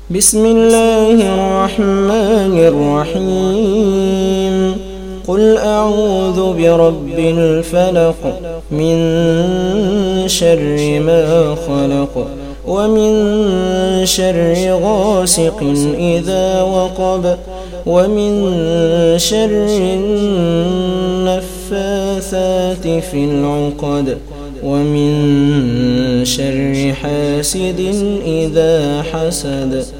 بسم الله الرحمن الرحيم قل أعوذ برب الفلق من شر ما خلق ومن شر غاسق إذا وقب ومن شر النفاثات في العقد ومن شر حاسد إذا حسد.